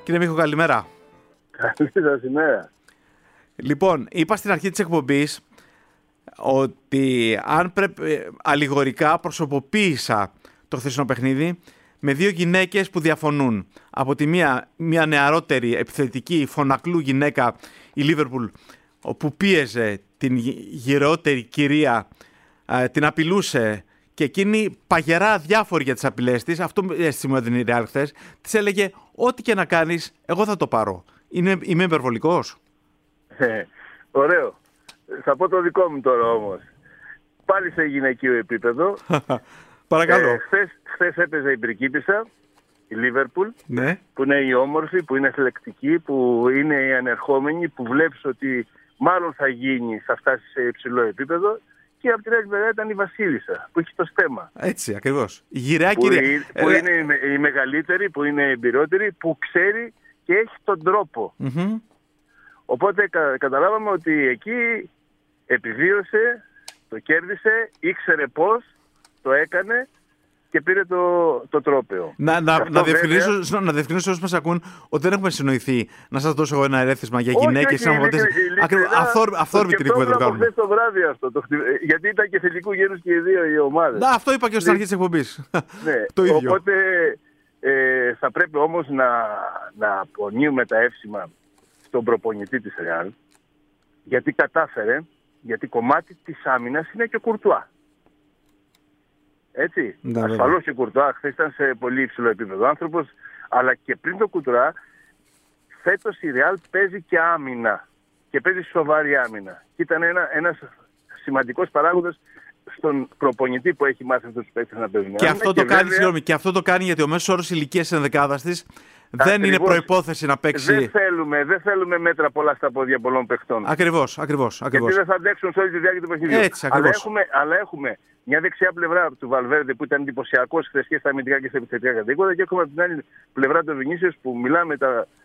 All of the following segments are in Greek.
Κύριε Μίχο, καλημέρα. Καλή σας ημέρα. Λοιπόν, είπα στην αρχή της εκπομπής ότι αν πρέπει αλληγορικά προσωποποίησα το χθεσινό παιχνίδι με δύο γυναίκες που διαφωνούν. Από τη μία νεαρότερη, επιθετική, φωνακλού γυναίκα, η Λίβερπουλ, που πίεζε την γυρεότερη κυρία, την απειλούσε και εκείνη παγερά αδιάφορη για τις απειλές της. Αυτό αίσθηση μου έδινε η Real χθες. Της έλεγε, ό,τι και να κάνεις, εγώ θα το πάρω. Είμαι υπερβολικός? Ωραίο. Θα πω το δικό μου τώρα όμως. Πάλι σε γυναικείο επίπεδο. Παρακαλώ. Χθες έπαιζε η πριγκίπισσα, η Λίβερπουλ, Ναι. που είναι η όμορφη, που είναι θελεκτική, που είναι η ανερχόμενη, που βλέπεις ότι μάλλον θα φτάσει σε υψηλό επίπεδο. Και από την άλλη μεριά ήταν η Βασίλισσα, που έχει το στέμμα. Έτσι, ακριβώς. Η γυραιά κυρία. Που είναι η μεγαλύτερη, που είναι εμπειρότερη, που ξέρει και έχει τον τρόπο. Mm-hmm. Οπότε καταλάβαμε ότι εκεί επιβίωσε, το κέρδισε, ήξερε πώς, το έκανε και πήρε το τρόπαιο. Να διευκρινίσω όσους μας ακούν ότι δεν έχουμε συνοηθεί να σας δώσω εγώ ένα ερέθισμα για γυναίκες. Αυθόρμητη την κουβέντα που κάνουμε. Χθες το βράδυ αυτό, γιατί ήταν και θετικού γένους και οι δύο οι ομάδες. Αυτό είπα και στην αρχή της εκπομπής. Ναι, το ίδιο. Οπότε θα πρέπει όμως να απονείμουμε τα εύσημα στον προπονητή της Real, γιατί κατάφερε, γιατί κομμάτι της άμυνας είναι και ο Κουρτουά. Έτσι. Ασφαλώς και ο Κουρτουά χθες ήταν σε πολύ υψηλό επίπεδο άνθρωπος, αλλά και πριν το Κουρτουά, φέτος η Real παίζει και άμυνα. Και παίζει σοβαρή άμυνα. Και ήταν ένας σημαντικός παράγοντας στον προπονητή που έχει μάθει αυτούς τους παίκτες να παίζουν. Και αυτό το κάνει γιατί ο μέσος όρος ηλικίας της ενδεκάδας της δεν είναι προϋπόθεση να παίξει. Δεν θέλουμε μέτρα πολλά στα πόδια πολλών παιχτών. Ακριβώς. Γιατί δεν θα αντέξουν σε όλη τη διάρκεια του παιχνιδιού. Αλλά έχουμε μια δεξιά πλευρά του Βαλβέρντε που ήταν εντυπωσιακός χθες και στα αμυντικά και στα επιθετικά κατοίκοντα, και έχουμε από την άλλη πλευρά του Βινίσιους που μιλάμε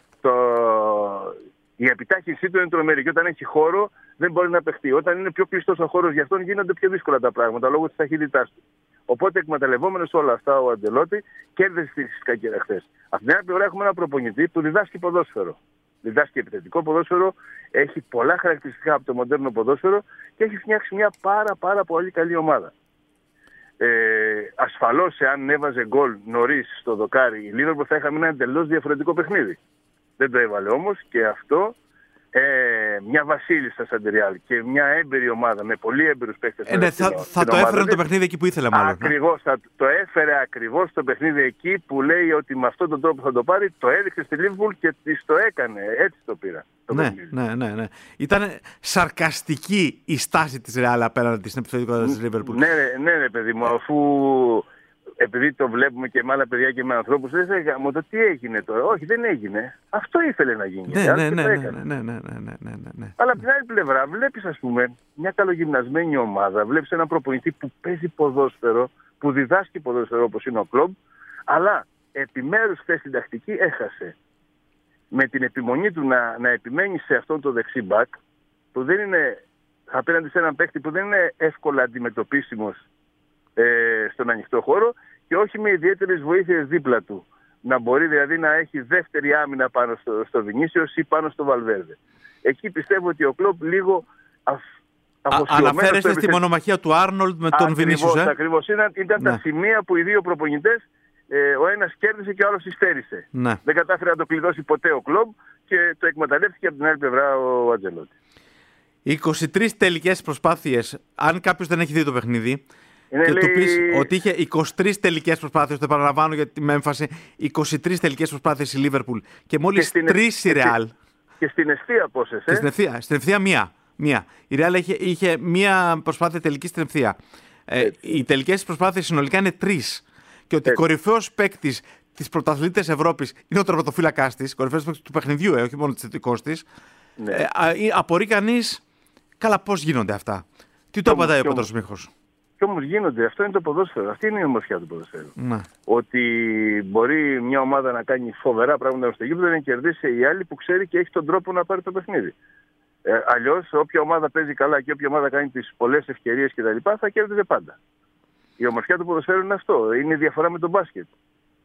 η επιτάχυνσή του είναι τρομερή. Και όταν έχει χώρο δεν μπορεί να παιχτεί. Όταν είναι πιο κλειστός ο χώρος για αυτόν γίνονται πιο δύσκολα τα πράγματα λόγω της ταχύτητάς του. Οπότε εκμεταλλευόμενος όλα αυτά ο Αντζελότη κέρδισε τη κακέρα χθες. Από την άλλη πλευρά έχουμε ένα προπονητή που διδάσκει ποδόσφαιρο. Διδάσκει επιθετικό ποδόσφαιρο, έχει πολλά χαρακτηριστικά από το μοντέρνο ποδόσφαιρο και έχει φτιάξει μια πάρα πολύ καλή ομάδα. Ασφαλώς, εάν έβαζε γκολ νωρίς στο δοκάρι η Λίβερπουλ θα είχαμε ένα εντελώς διαφορετικό παιχνίδι. Δεν το έβαλε όμως και αυτό μια Βασίλισσα σαν τη Real και μια έμπειρη ομάδα με πολύ έμπειρους παίκτες. Θα το έφερε το παιχνίδι εκεί που ήθελε μάλλον. Ακριβώς, το έφερε ακριβώς το παιχνίδι εκεί που λέει ότι με αυτόν τον τρόπο θα το πάρει. Το έδειξε στη Liverpool και της το έκανε. Έτσι το πήρα. Ναι. Ήταν σαρκαστική η στάση της Real απέναντι στην επιθετικότητα της Liverpool. Ναι, παιδί μου, αφού επειδή το βλέπουμε και με άλλα παιδιά και με ανθρώπους, δεν λέγαμε το τι έγινε τώρα. Όχι, δεν έγινε. Αυτό ήθελε να γίνει. Ναι. Αλλά από την άλλη πλευρά βλέπεις, ας πούμε, μια καλογυμνασμένη ομάδα. Βλέπεις έναν προπονητή που παίζει ποδόσφαιρο, που διδάσκει ποδόσφαιρο όπως είναι ο Κλομπ, αλλά επιμέρους χθες στην τακτική έχασε. Με την επιμονή του να επιμένει σε αυτόν τον δεξί μπακ, που δεν είναι απέναντι σε έναν παίκτη που δεν είναι εύκολα αντιμετωπίσιμος στον ανοιχτό χώρο και όχι με ιδιαίτερες βοήθειες δίπλα του. Να μπορεί δηλαδή να έχει δεύτερη άμυνα πάνω στο Βινίσιος ή πάνω στο Βαλβέρντε. Εκεί πιστεύω ότι ο Κλοπ λίγο αναφέρεστε στη μονομαχία του Άρνολντ με τον Βινίσιος. Ακριβώς. Ήταν τα σημεία που οι δύο προπονητές, ο ένας κέρδισε και ο άλλος υστέρησε. Ναι. Δεν κατάφερε να το κλειδώσει ποτέ ο Κλοπ και το εκμεταλλεύτηκε από την άλλη πλευρά ο Αντζελότη. 23 τελικές προσπάθειες, αν κάποιος δεν έχει δει το παιχνίδι, και του πεις ότι είχε 23 τελικές προσπάθειες, το επαναλαμβάνω γιατί με έμφαση, 23 τελικές προσπάθειες η Λίβερπουλ και μόλις 3 η Real. Και στην ευθεία πόσες, Στην ευθεία μία. Η Real είχε μία προσπάθεια τελική στην ευθεία. Οι τελικές προσπάθειες συνολικά είναι 3. Και ότι κορυφαίος παίκτης της πρωταθλήτριας Ευρώπης είναι ο τερματοφύλακας της, κορυφαίος παίκτης του παιχνιδιού, όχι μόνο της θετικός της. Ναι. Απορεί κανείς, καλά πώς γίνονται αυτά. Τι το απαντάει ο Πέτρος Μίχος? Και όμως γίνονται, αυτό είναι το ποδόσφαιρο. Αυτή είναι η ομορφιά του ποδοσφαίρου. Ναι. Ότι μπορεί μια ομάδα να κάνει φοβερά πράγματα στο γήπεδο, να κερδίσει η άλλη που ξέρει και έχει τον τρόπο να πάρει το παιχνίδι. Αλλιώς, όποια ομάδα παίζει καλά και όποια ομάδα κάνει τις πολλές ευκαιρίες κτλ., θα κέρδιζε πάντα. Η ομορφιά του ποδοσφαίρου είναι αυτό. Είναι η διαφορά με τον μπάσκετ.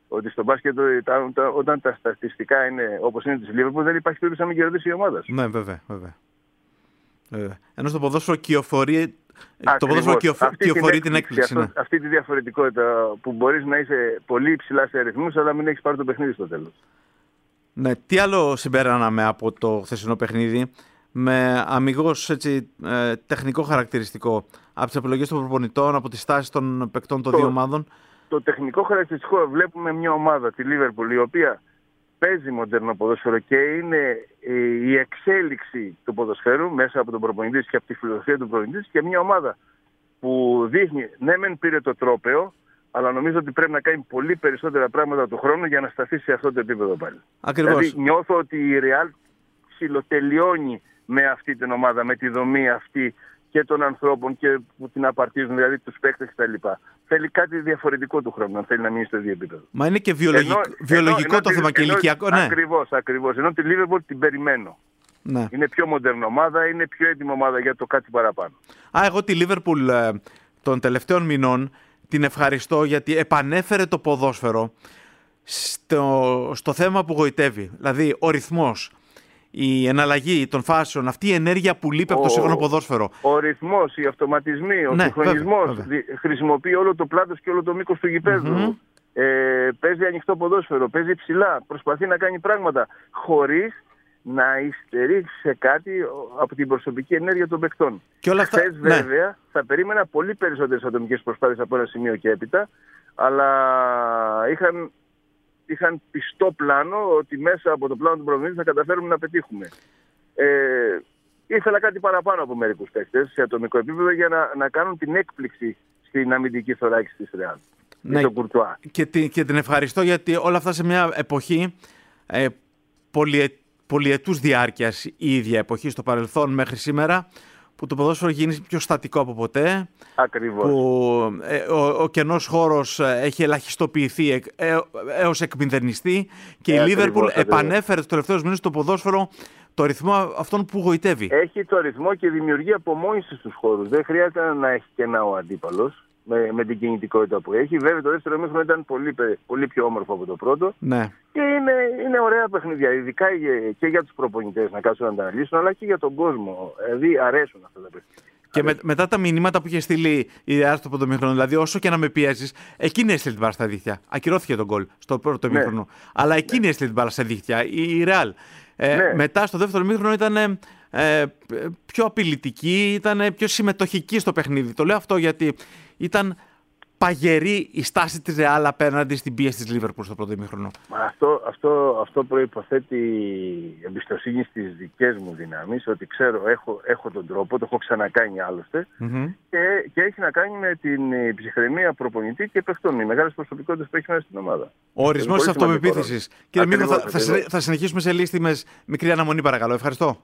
ότι στο μπάσκετ όταν τα στατιστικά είναι όπως είναι της Liverpool, δεν υπάρχει περίπτωση να μην κερδίσει η ομάδα σου. Ναι, βέβαια. Ενώ στο ποδόσφαιρο κυοφορεί την έκπληξη. Αυτή τη διαφορετικότητα που μπορείς να είσαι πολύ υψηλά σε αριθμούς, αλλά μην έχεις πάρει το παιχνίδι στο τέλος. Ναι, τι άλλο συμπέραναμε από το χθεσινό παιχνίδι, με αμιγώς τεχνικό χαρακτηριστικό, από τις επιλογές των προπονητών, από τις στάσεις των παικτών των δύο ομάδων? Το τεχνικό χαρακτηριστικό, βλέπουμε μια ομάδα, τη Liverpool, η οποία παίζει μοντέρνο ποδόσφαιρο και είναι η εξέλιξη του ποδοσφαίρου μέσα από τον προπονητή και από τη φιλοσοφία του προπονητή, και μια ομάδα που δείχνει, ναι μεν πήρε το τρόπαιο, αλλά νομίζω ότι πρέπει να κάνει πολύ περισσότερα πράγματα του χρόνου για να σταθεί σε αυτό το επίπεδο πάλι. Ακριβώς. Δηλαδή νιώθω ότι η Real ψιλοτελειώνει με αυτή την ομάδα, με τη δομή αυτή και των ανθρώπων και που την απαρτίζουν, δηλαδή τους παίκτες κτλ. Θέλει κάτι διαφορετικό του χρόνου, αν θέλει να μείνει στο ίδιο επίπεδο. Μα είναι και βιολογικό το θέμα και ηλικιακό, ναι. Ακριβώς. Ενώ τη Liverpool την περιμένω. Ναι. Είναι πιο μοντέρνη ομάδα, είναι πιο έτοιμη ομάδα για το κάτι παραπάνω. Εγώ τη Liverpool των τελευταίων μηνών την ευχαριστώ γιατί επανέφερε το ποδόσφαιρο στο θέμα που γοητεύει. Δηλαδή ο ρυθμός, η εναλλαγή των φάσεων, αυτή η ενέργεια που λείπει από το σύγχρονο ποδόσφαιρο. Ο ρυθμός, οι αυτοματισμοί, ο συγχρονισμός. Χρησιμοποιεί όλο το πλάτος και όλο το μήκος του γηπέδου. Παίζει ανοιχτό ποδόσφαιρο, παίζει ψηλά. Προσπαθεί να κάνει πράγματα χωρίς να υστερεί σε κάτι από την προσωπική ενέργεια των παικτών. Χθες βέβαια θα περίμενα πολύ περισσότερες ατομικές προσπάθειες από ένα σημείο και έπειτα, αλλά είχαν πιστό πλάνο ότι μέσα από το πλάνο του προπονητή θα καταφέρουμε να πετύχουμε. Ήθελα κάτι παραπάνω από μερικούς παίκτες σε ατομικό επίπεδο για να κάνουν την έκπληξη στην αμυντική θωράκιση της Real. Ναι, και την ευχαριστώ γιατί όλα αυτά σε μια εποχή πολυετούς διάρκειας, η ίδια εποχή στο παρελθόν μέχρι σήμερα, που το ποδόσφαιρο γίνει πιο στατικό από ποτέ. Ακριβώς. Που ο κενός χώρος έχει ελαχιστοποιηθεί έως εκμηδενιστεί και η Liverpool επανέφερε τους τελευταίους μήνες στο ποδόσφαιρο το ρυθμό αυτόν που γοητεύει. Έχει το ρυθμό και δημιουργεί απομόνωση στους χώρους. Δεν χρειάζεται να έχει κενά ο αντίπαλος με την κινητικότητα που έχει. Βέβαια το δεύτερο μήχρονο ήταν πολύ πιο όμορφο από το πρώτο. Ναι. Και είναι ωραία παιχνίδια, ειδικά και για τους προπονητές να κάτσουν να τα αναλύσουν, αλλά και για τον κόσμο. Δηλαδή αρέσουν αυτά τα παιχνίδια. Και μετά τα μηνύματα που είχε στείλει η Real στο πρώτο μήχρονο, δηλαδή όσο και να με πιέζεις, εκείνη έστειλε την μπάλα στα δίχτυα. Ακυρώθηκε τον γκολ στο πρώτο μήχρονο. Αλλά εκείνη έστειλε την μπάλα στα δίχτυα, η Real. Μετά στο δεύτερο μήχρονο ήταν πιο απειλητική, ήταν πιο συμμετοχική στο παιχνίδι. Το λέω αυτό γιατί ήταν παγερή η στάση της Real απέναντι στην πίεση της Liverpool στο πρώτο ημίχρονο. Αυτό προϋποθέτει εμπιστοσύνη στις δικές μου δυνάμεις, ότι ξέρω, έχω τον τρόπο, το έχω ξανακάνει άλλωστε, και έχει να κάνει με την ψυχραιμία προπονητή και παιχτών, οι μεγάλες προσωπικότητες που έχει μέσα στην ομάδα. Ο ορισμός της αυτοπεποίθησης. Κύριε Μίχο, θα συνεχίσουμε σε λίστη με μικρή αναμονή παρακαλώ. Ευχαριστώ.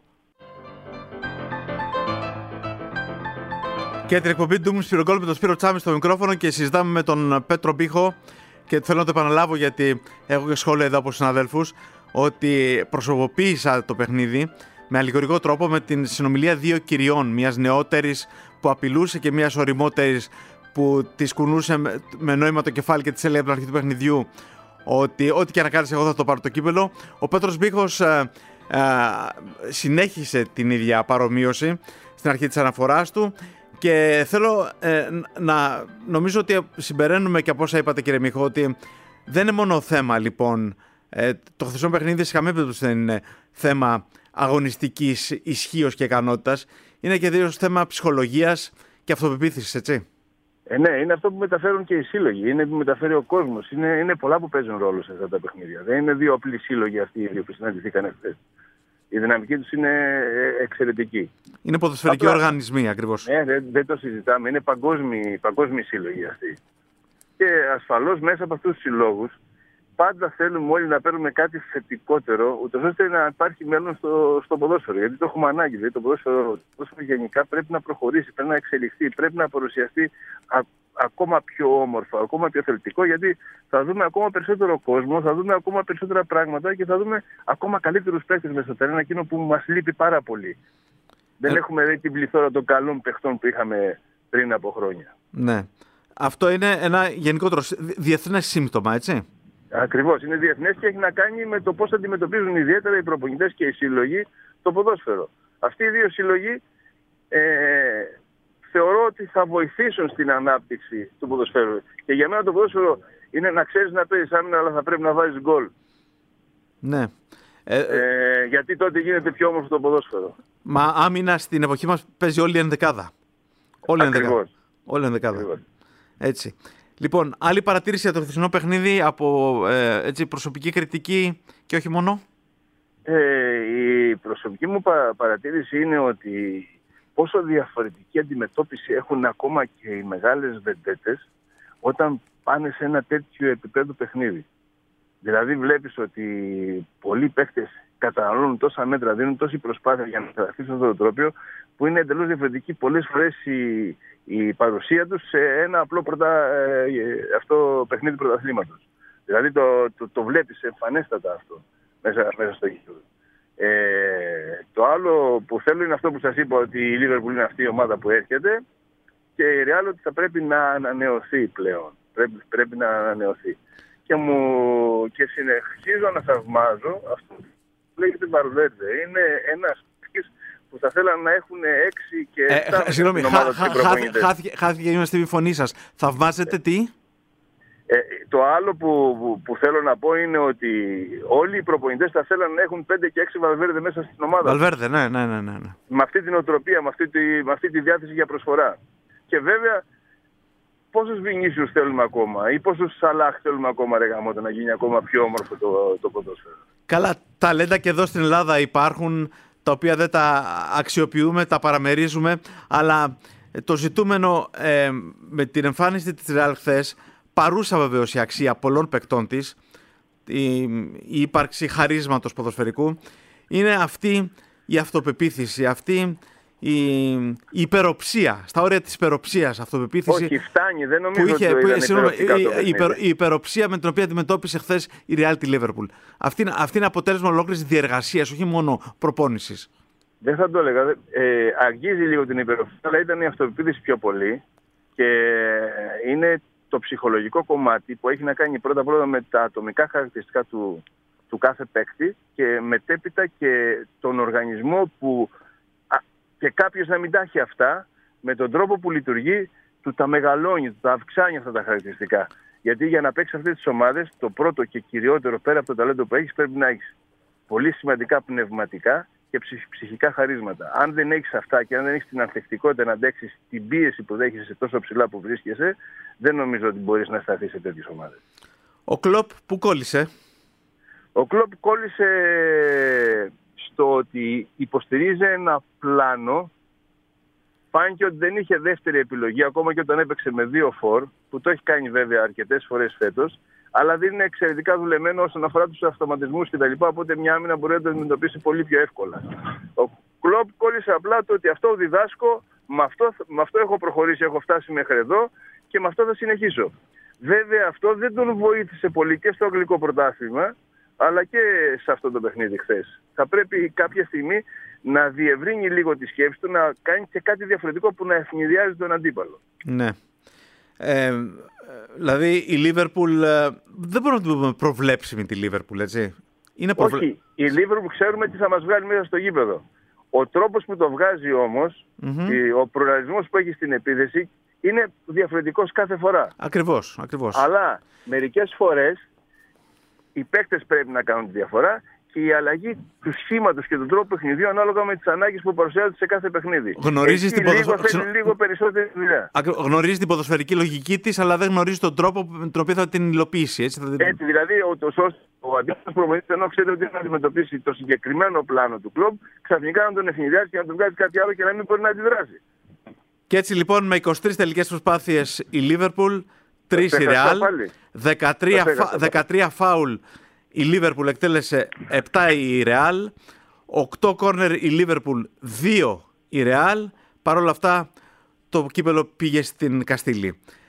Και την εκπομπή του Σπυρογκόλ με τον Σπύρο Τσάμι στο μικρόφωνο και συζητάμε με τον Πέτρο Μπίχο, και θέλω να το επαναλάβω γιατί έχω και σχόλια εδώ από συναδέλφους, ότι προσωποποίησα το παιχνίδι με αλληγορικό τρόπο με την συνομιλία δύο κυριών, μιας νεότερης που απειλούσε και μιας οριμότερης που της κουνούσε με νόημα το κεφάλι και της έλεγε από την αρχή του παιχνιδιού ότι ό,τι και να κάνεις εγώ θα το πάρω το κύπελο. Ο Πέτρος Μπίχος συνέχισε την ίδια παρομοίωση στην αρχή της αναφοράς του. Και θέλω να νομίζω ότι συμπεραίνουμε και από όσα είπατε κύριε Μίχο, ότι δεν είναι μόνο θέμα λοιπόν, το χθεσινό παιχνίδι σε καμία περίπτωση δεν είναι θέμα αγωνιστικής ισχύως και ικανότητας, είναι και δύο θέμα ψυχολογίας και αυτοπεποίθησης, έτσι. Ναι, είναι αυτό που μεταφέρουν και οι σύλλογοι, είναι που μεταφέρει ο κόσμος, είναι πολλά που παίζουν ρόλο σε αυτά τα παιχνίδια. Δεν είναι δύο απλοί σύλλογοι αυτοί οι δύο που συναντηθήκαν χθες. Η δυναμική τους είναι εξαιρετική. Είναι ποδοσφαιρικοί οργανισμοί ακριβώς. Δεν το συζητάμε. Είναι παγκόσμιοι σύλλογοι αυτοί. Και ασφαλώς μέσα από αυτούς τους συλλόγους πάντα θέλουμε όλοι να παίρνουμε κάτι θετικότερο, ούτως ώστε να υπάρχει μέλλον στο ποδόσφαιρο. Γιατί το έχουμε ανάγκη. Δηλαδή, το ποδόσφαιρο γενικά πρέπει να προχωρήσει, πρέπει να εξελιχθεί, πρέπει να παρουσιαστεί ακόμα πιο όμορφο, ακόμα πιο θελτικό, γιατί θα δούμε ακόμα περισσότερο κόσμο, θα δούμε ακόμα περισσότερα πράγματα και θα δούμε ακόμα καλύτερους παίκτες μέσα στο τερέν, εκείνο που μας λείπει πάρα πολύ. Δεν έχουμε δει την πληθώρα των καλών παιχτών που είχαμε πριν από χρόνια. Ναι. Αυτό είναι ένα γενικότερο διεθνές σύμπτωμα, έτσι. Ακριβώς. Είναι διεθνές και έχει να κάνει με το πώς αντιμετωπίζουν ιδιαίτερα οι προπονητές και οι σύλλογοι το ποδόσφαιρο. Αυτοί οι δύο σύλλογοι θεωρώ ότι θα βοηθήσουν στην ανάπτυξη του ποδοσφαίρου. Και για μένα το ποδόσφαιρο είναι να ξέρεις να παίζεις άμυνα, αλλά θα πρέπει να βάζεις γκολ. Ναι. Γιατί τότε γίνεται πιο όμορφο το ποδόσφαιρο. Μα άμυνα στην εποχή μας παίζει όλη η ενδεκάδα. Όλη η ενδεκάδα. Έτσι. Λοιπόν, άλλη παρατήρηση για το χθεσινό παιχνίδι από προσωπική κριτική και όχι μόνο. Η προσωπική μου παρατήρηση είναι ότι πόσο διαφορετική αντιμετώπιση έχουν ακόμα και οι μεγάλες βεντέτες όταν πάνε σε ένα τέτοιο επίπεδο παιχνίδι. Δηλαδή βλέπεις ότι πολλοί παίκτες καταναλώνουν τόσα μέτρα, δίνουν τόση προσπάθεια για να κρατήσουν αυτό το τρόπιο, που είναι εντελώς διαφορετική πολλές φορές η παρουσία τους σε ένα απλό αυτό παιχνίδι πρωταθλήματος. Δηλαδή το βλέπεις εμφανέστατα αυτό μέσα στο γήπεδο. Το άλλο που θέλω είναι αυτό που σας είπα, ότι η Liverpool είναι αυτή η ομάδα που έρχεται και η Real ότι θα πρέπει να ανανεωθεί πλέον. Πρέπει να ανανεωθεί. Και συνεχίζω να θαυμάζω αυτό που λέγεται Βαλβέρντε. Είναι ένας που θα θέλαν να έχουν 6 και 7 συγγνώμη, χάθηκε η στη φωνή σας. Θαυμάζετε τι? Το άλλο που θέλω να πω είναι ότι όλοι οι προπονητές θα θέλαν να έχουν 5 και 6 Βαλβέρντε μέσα στην ομάδα. Βαλβέρντε, ναι. Με αυτή την οτροπία, με αυτή τη διάθεση για προσφορά. Και βέβαια, πόσους Βινίσιους θέλουμε ακόμα ή πόσους Σαλάχ θέλουμε ακόμα, ρε γαμώτο, να γίνει ακόμα πιο όμορφο το ποδόσφαιρο. Καλά, ταλέντα και εδώ στην Ελλάδα υπάρχουν, τα οποία δεν τα αξιοποιούμε, τα παραμερίζουμε, αλλά το ζητούμενο με την εμφάνιση της Real χθες, παρούσα βεβαίως η αξία πολλών παικτών της, η ύπαρξη χαρίσματος ποδοσφαιρικού, είναι αυτή η αυτοπεποίθηση, αυτή η υπεροψία, στα όρια της υπεροψίας αυτοπεποίθηση. Όχι, φτάνει, δεν νομίζω ότι η υπεροψία με την οποία αντιμετώπισε χθες η Real τη Liverpool. Αυτή είναι αποτέλεσμα ολόκληρης διεργασίας, όχι μόνο προπόνησης. Δεν θα το έλεγα. Αγγίζει λίγο την υπεροψία, αλλά ήταν η αυτοπεποίθηση πιο πολύ και είναι το ψυχολογικό κομμάτι που έχει να κάνει πρώτα με τα ατομικά χαρακτηριστικά του κάθε παίκτη και μετέπειτα και τον οργανισμό που και κάποιος να μην τα έχει αυτά, με τον τρόπο που λειτουργεί, του τα μεγαλώνει, του τα αυξάνει αυτά τα χαρακτηριστικά. Γιατί για να παίξεις αυτές τις ομάδες, το πρώτο και κυριότερο πέρα από το ταλέντο που έχεις, πρέπει να έχεις πολύ σημαντικά πνευματικά και ψυχικά χαρίσματα. Αν δεν έχεις αυτά και αν δεν έχεις την ανθεκτικότητα να αντέξεις την πίεση που δέχεσαι τόσο ψηλά που βρίσκεσαι, δεν νομίζω ότι μπορείς να σταθείς σε τέτοιες ομάδες. Ο Κλοπ που κόλλησε? Ο Κλοπ κόλλησε στο ότι υποστηρίζει ένα πλάνο. Φάνηκε ότι δεν είχε δεύτερη επιλογή, ακόμα και όταν έπαιξε με 2 φορ, που το έχει κάνει βέβαια αρκετές φορές φέτος, αλλά δεν είναι εξαιρετικά δουλεμένο όσον αφορά τους αυτοματισμούς κτλ. Οπότε μια άμυνα μπορεί να το αντιμετωπίσει πολύ πιο εύκολα. Ο Κλοπ κόλλησε απλά το ότι αυτό διδάσκω, με αυτό έχω προχωρήσει, έχω φτάσει μέχρι εδώ και με αυτό θα συνεχίσω. Βέβαια αυτό δεν τον βοήθησε πολύ και στο αγγλικό πρωτάθλημα, αλλά και σε αυτό το παιχνίδι χθες. Θα πρέπει κάποια στιγμή να διευρύνει λίγο τη σκέψη του, να κάνει και κάτι διαφορετικό που να ευνηδιάζει τον αντίπαλο. Ναι. Δηλαδή η Λίβερπουλ, δεν μπορούμε να την πούμε προβλέψιμη τη Λίβερπουλ, έτσι. Όχι, η Λίβερπουλ ξέρουμε τι θα μας βγάλει μέσα στο γήπεδο. Ο τρόπος που το βγάζει όμως, ο πλουραλισμός που έχει στην επίθεση, είναι διαφορετικός κάθε φορά. Ακριβώς. Αλλά μερικές φορές οι παίκτες πρέπει να κάνουν τη διαφορά και η αλλαγή του σχήματος και του τρόπου παιχνιδιού ανάλογα με τις ανάγκες που παρουσιάζονται σε κάθε παιχνίδι. Θέλει λίγο περισσότερη δουλειά. Γνωρίζει την ποδοσφαιρική λογική της, αλλά δεν γνωρίζει τον τρόπο με τον οποίο θα την υλοποιήσει. Έτσι δηλαδή ο αντίπαλος προπονητής, ενώ ξέρει ότι θα αντιμετωπίσει το συγκεκριμένο πλάνο του κλουμπ, ξαφνικά να τον ευνηδιάσει και να τον βγάζει κάτι άλλο και να μην μπορεί να αντιδράσει. Και έτσι λοιπόν με 23 τελικές προσπάθειες η Λίβερπουλ, 3 η Ρεάλ, 13 φάουλ η Λίβερπουλ εκτέλεσε, 7 η Ρεάλ, 8 κόρνερ η Λίβερπουλ, 2 η Ρεάλ. Παρ' όλα αυτά το κύπελο πήγε στην Καστήλη.